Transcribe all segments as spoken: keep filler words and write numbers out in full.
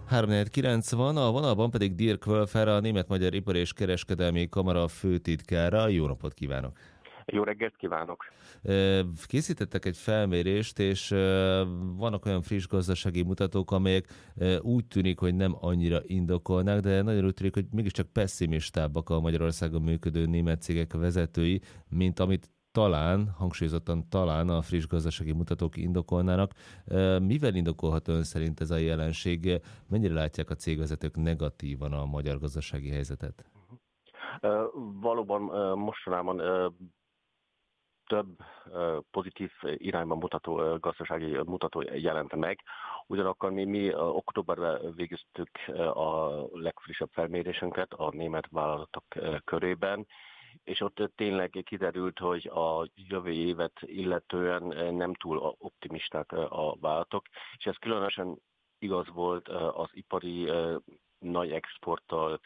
háromnegyvenkilenc van, a vonalban pedig Dirk Wölfer, a Német-Magyar Ipari és Kereskedelmi Kamara főtitkára. Jó napot kívánok! Jó reggelt kívánok! Készítettek egy felmérést, és vannak olyan friss gazdasági mutatók, amelyek úgy tűnik, hogy nem annyira indokolnak, de nagyon úgy tűnik, hogy mégiscsak pessimistábbak a Magyarországon működő német cégek vezetői, mint amit talán, hangsúlyozottan talán a friss gazdasági mutatók indokolnának. Mivel indokolhat ön szerint ez a jelenség? Mennyire látják a cégvezetők negatívan a magyar gazdasági helyzetet? Valóban mostanában több pozitív irányban mutató gazdasági mutató jelent meg. Ugyanakkor mi, mi októberben végeztük a legfrissebb felmérésünket a német vállalatok körében, és ott tényleg kiderült, hogy a jövő évet illetően nem túl optimisták a vállalatok, és ez különösen igaz volt az ipari nagy exporttal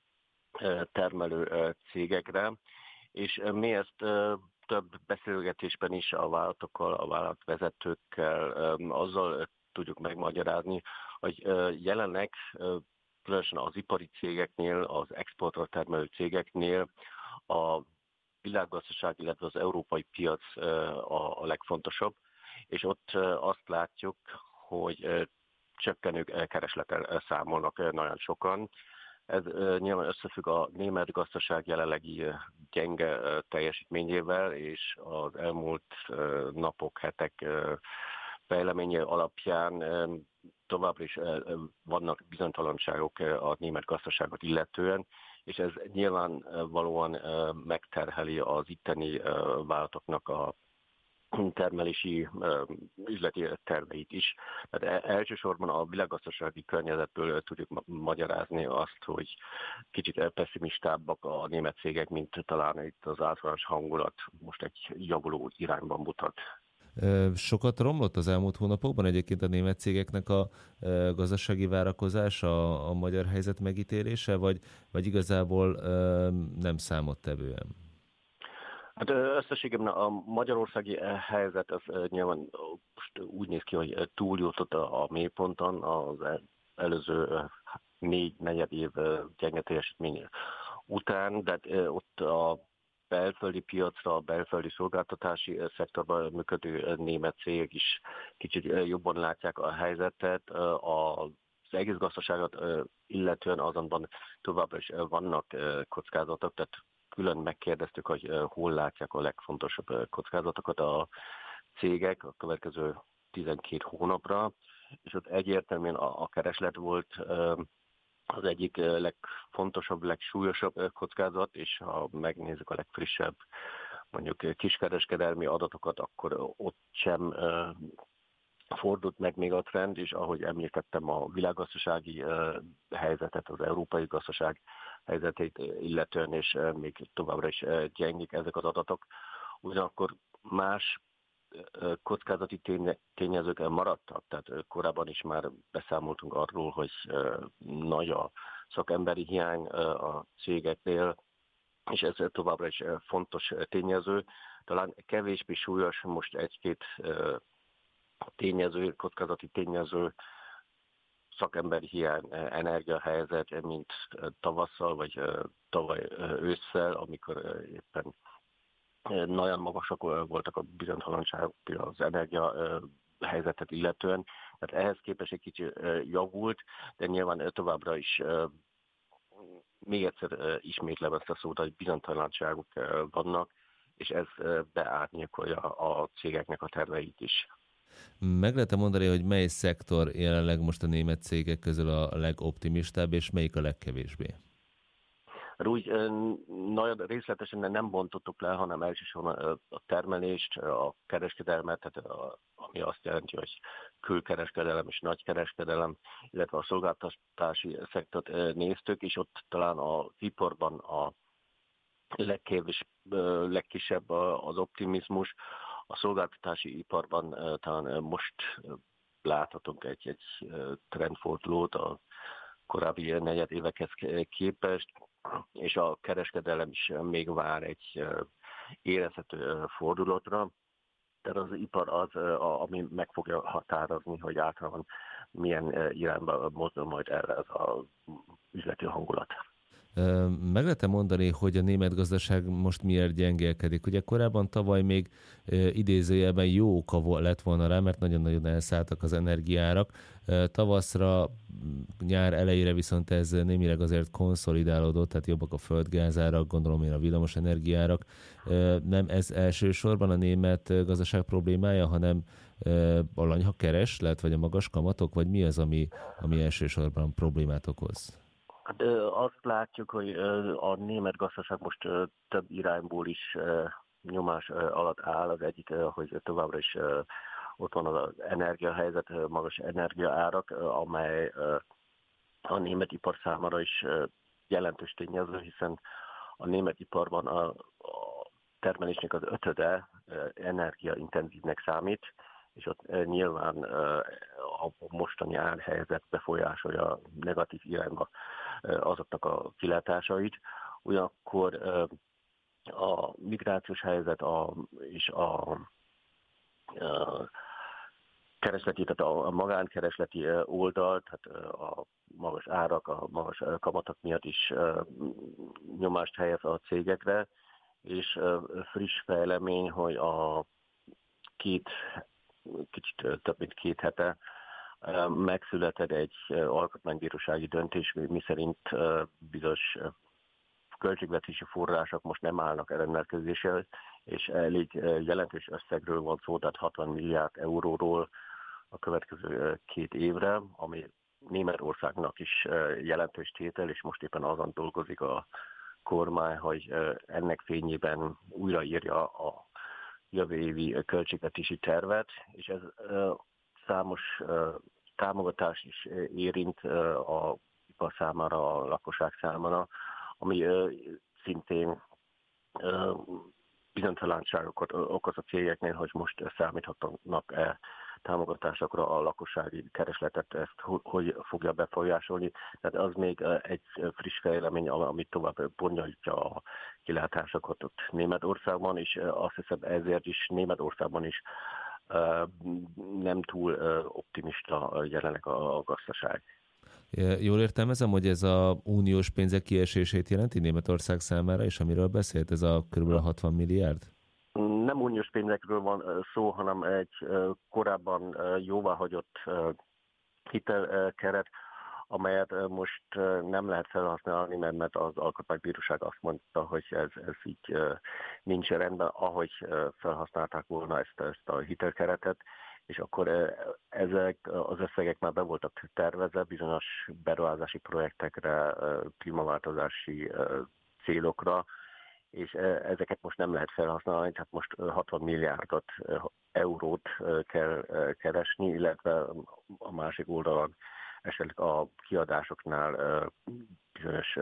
termelő cégekre, és mi ezt több beszélgetésben is a vállalatokkal, a vállalatvezetőkkel azzal tudjuk megmagyarázni, hogy jelenleg különösen az ipari cégeknél, az exportra termelő cégeknél a világgazdaság, illetve az európai piac a legfontosabb, és ott azt látjuk, hogy csökkenő kereslettel számolnak nagyon sokan. Ez nyilván összefügg a német gazdaság jelenlegi gyenge teljesítményével, és az elmúlt napok, hetek fejleménye alapján továbbra is vannak bizonytalanságok a német gazdaságot illetően, és ez nyilvánvalóan megterheli az itteni vállalatoknak a termelési üzleti terveit is. Tehát elsősorban a világgazdasági környezetből tudjuk magyarázni azt, hogy kicsit pessimistábbak a német cégek, mint talán itt az általános hangulat most egy javuló irányban mutat. Sokat romlott az elmúlt hónapokban egyébként a német cégeknek a gazdasági várakozása, a magyar helyzet megítélése, vagy, vagy igazából nem számottevően? Hát összességében a magyarországi helyzet az nyilván most úgy néz ki, hogy túljutott a mélyponton az előző négy negyed év gyenge teljesítmény után, de ott a belföldi piacra, a belföldi szolgáltatási szektorban működő német cégek is kicsit jobban látják a helyzetet. Az egész gazdaságot illetően azonban továbbra is vannak kockázatok, tehát külön megkérdeztük, hogy hol látják a legfontosabb kockázatokat a cégek a következő tizenkét hónapra, és ott egyértelműen a kereslet volt az egyik legfontosabb, legsúlyosabb kockázat, és ha megnézzük a legfrissebb mondjuk kiskereskedelmi adatokat, akkor ott sem fordult meg még a trend, és ahogy említettem, a világgazdasági helyzetet, az európai gazdaság helyzetét illetően, és még továbbra is gyengik ezek az adatok. Ugyanakkor más kockázati tényezők maradtak, tehát korábban is már beszámoltunk arról, hogy nagy a szakemberi hiány a cégeknél, és ez továbbra is fontos tényező. Talán kevésbé súlyos most egy-két tényező, kockázati tényező, szakemberi hiány, energiahelyzet, mint tavasszal, vagy tavaly ősszel, amikor éppen nagyon magasak voltak a bizonytalanságok az energia helyzetet illetően. Tehát ehhez képest egy kicsit javult, de nyilván továbbra is még egyszer ismétlem ezt a szót, hogy bizonytalanságok vannak, és ez beárnyékolja a cégeknek a terveit is. Meg lehet mondani, hogy mely szektor jelenleg most a német cégek közül a legoptimistább, és melyik a legkevésbé? Úgy nagyon részletesen nem bontottuk le, hanem elsősorban a termelést, a kereskedelmet, tehát a, ami azt jelenti, hogy külkereskedelem és nagykereskedelem, illetve a szolgáltatási szektort néztük, és ott talán az iparban a legkevés, legkisebb az optimizmus, a szolgáltatási iparban talán most láthatunk egy, egy trendfordulót a korábbi negyed évekhez képest, és a kereskedelem is még vár egy érezhető fordulatra. Tehát az ipar az, ami meg fogja határozni, hogy általában milyen irányba mozdul majd erre ez az üzleti hangulat. Meg lehet mondani, hogy a német gazdaság most miért gyengélkedik? Ugye korábban tavaly még idézőjelben jó oka lett volna rá, mert nagyon-nagyon elszálltak az energiárak. Tavaszra, nyár elejére viszont ez némileg azért konszolidálódott, tehát jobbak a földgázárak, gondolom én a villamos energiárak. Nem ez elsősorban a német gazdaság problémája, hanem a lanyha kereslet, vagy a magas kamatok, vagy mi az, ami, ami elsősorban problémát okoz? Hát azt látjuk, hogy a német gazdaság most több irányból is nyomás alatt áll. Az egyik, hogy továbbra is ott van az energiahelyzet, magas energiaárak, amely a német ipar számára is jelentős tényező, hiszen a német iparban a termelésnek az ötöde energiaintenzívnek számít, és ott nyilván a mostani árhelyzet befolyásolja negatív irányba azoknak a kilátásait. Ugyanakkor a migrációs helyzet a, és a, a keresleti, tehát a magánkeresleti oldal, tehát a magas árak, a magas kamatok miatt is nyomást helyez a cégekre, és friss fejlemény, hogy a két, kicsit több mint két hete megszületett egy alkotmánybírósági döntés, miszerint bizonyos költségvetési források most nem állnak rendelkezésre, és elég jelentős összegről van szó, tehát hatvan milliárd euróról a következő két évre, ami Németországnak is jelentős tétel, és most éppen azon dolgozik a kormány, hogy ennek fényében újraírja a jövő évi költségvetési tervet, és ez számos támogatás is érint a ipar számára, a lakosság számára, ami szintén bizonytalanságokat okoz a cégeknél, hogy most számíthatnak-e támogatásokra a lakossági keresletet, ezt hogy fogja befolyásolni. Tehát az még egy friss fejlemény, ami tovább bonyolítja a kilátásokat ott Németországban, és azt hiszem ezért is Németországban is nem túl optimista jelenleg a gazdaság. Jól értelmezem, hogy ez a uniós pénzek kiesését jelenti Németország számára, és amiről beszélt, ez a kb. hatvan milliárd? Nem uniós pénzekről van szó, hanem egy korábban jóváhagyott hitelkeret, amelyet most nem lehet felhasználni, mert az alkotmánybíróság azt mondta, hogy ez, ez így nincs rendben, ahogy felhasználták volna ezt, ezt a hitelkeretet, és akkor ezek az összegek már be voltak tervezve bizonyos beruházási projektekre, klímaváltozási célokra, és ezeket most nem lehet felhasználni, tehát most hatvan milliárdot eurót kell keresni, illetve a másik oldalon esetleg a kiadásoknál bizonyos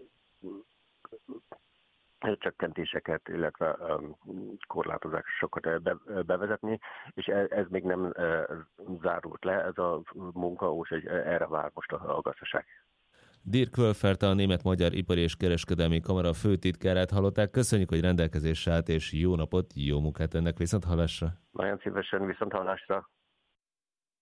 csökkentéseket, illetve korlátozásokat bevezetni, és ez még nem zárult le, ez a munka, úgyhogy erre vár most a gazdaság. Dirk Wölffert, a Német-Magyar Ipari és Kereskedelmi Kamara főtitkárát hallották. Köszönjük, hogy rendelkezésre állt, és jó napot, jó munkát ennek, viszont hallásra. Nagyon szívesen, viszont hallásra.